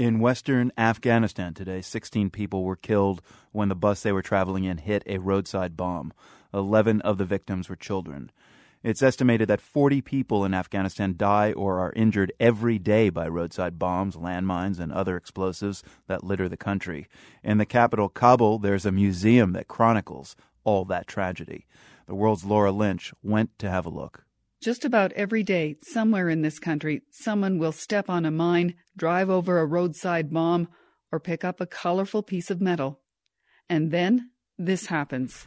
In western Afghanistan today, 16 people were killed when the bus they were traveling in hit a roadside bomb. 11 of the victims were children. It's estimated that 40 people in Afghanistan die or are injured every day by roadside bombs, landmines, and other explosives that litter the country. In the capital, Kabul, there's a museum that chronicles all that tragedy. The world's Laura Lynch went to have a look. Just about every day, somewhere in this country, someone will step on a mine, drive over a roadside bomb, or pick up a colorful piece of metal. And then this happens.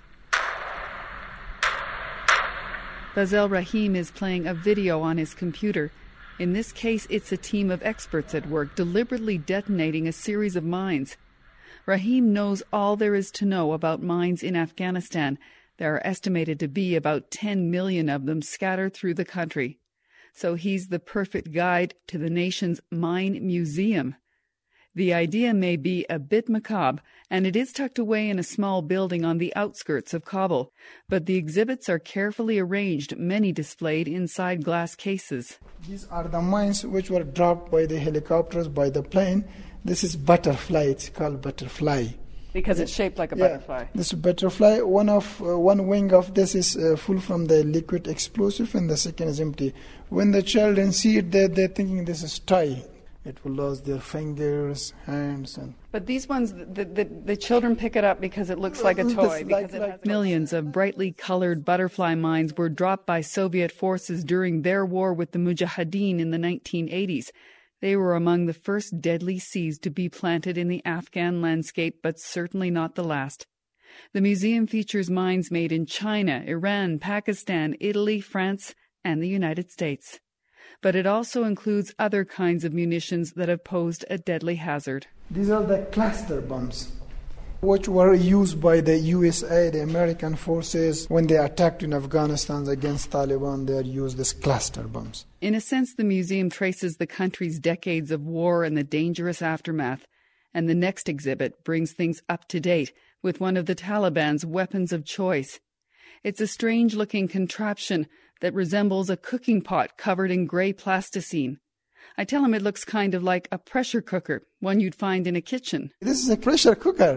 Fazel Rahim is playing a video on his computer. In this case, it's a team of experts at work deliberately detonating a series of mines. Rahim knows all there is to know about mines in Afghanistan. There are estimated to be about 10 million of them scattered through the country. So he's the perfect guide to the nation's mine museum. The idea may be a bit macabre, and it is tucked away in a small building on the outskirts of Kabul. But the exhibits are carefully arranged, many displayed inside glass cases. These are the mines which were dropped by the helicopters, by the plane. This is butterfly. It's called butterfly. Because it's shaped like a butterfly. This butterfly, one wing of this is full from the liquid explosive and the second is empty. When the children see it, they're thinking this is toy. It will lose their fingers, hands. But these ones, the children pick it up because it looks like a toy. Millions of brightly colored butterfly mines were dropped by Soviet forces during their war with the Mujahideen in the 1980s. They were among the first deadly seeds to be planted in the Afghan landscape, but certainly not the last. The museum features mines made in China, Iran, Pakistan, Italy, France, and the United States. But it also includes other kinds of munitions that have posed a deadly hazard. These are the cluster bombs, which were used by the USA, the American forces, when they attacked in Afghanistan against Taliban. They used these cluster bombs. In a sense, the museum traces the country's decades of war and the dangerous aftermath. And the next exhibit brings things up to date with one of the Taliban's weapons of choice. It's a strange-looking contraption that resembles a cooking pot covered in gray plasticine. I tell him it looks kind of like a pressure cooker, one you'd find in a kitchen. This is a pressure cooker.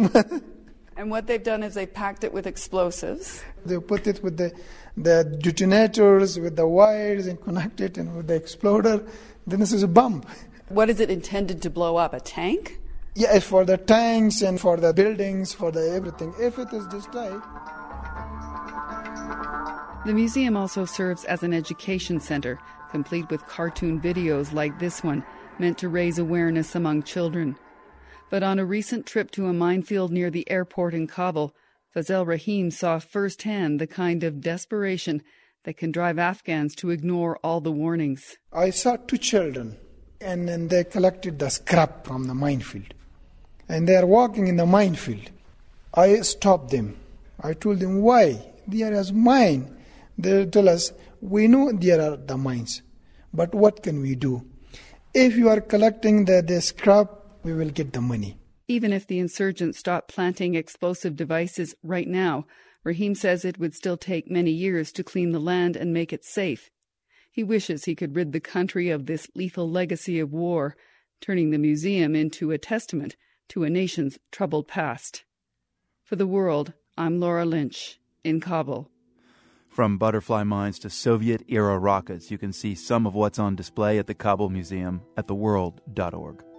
And what they've done is they've packed it with explosives. They put it with the detonators, with the wires, and connect it, and with the exploder. Then this is a bomb. What is it intended to blow up, a tank? Yeah, it's for the tanks and for the buildings, for the everything. If it is destroyed. The museum also serves as an education center, complete with cartoon videos like this one, meant to raise awareness among children. But on a recent trip to a minefield near the airport in Kabul, Fazel Rahim saw firsthand the kind of desperation that can drive Afghans to ignore all the warnings. I saw two children, and then they collected the scrap from the minefield. And they are walking in the minefield. I stopped them. I told them, why? There is mine. They tell us, we know there are the mines, but what can we do? If you are collecting the scrap, we will get the money. Even if the insurgents stop planting explosive devices right now, Rahim says it would still take many years to clean the land and make it safe. He wishes he could rid the country of this lethal legacy of war, turning the museum into a testament to a nation's troubled past. For The World, I'm Laura Lynch in Kabul. From butterfly mines to Soviet-era rockets, you can see some of what's on display at the Kabul Museum at theworld.org.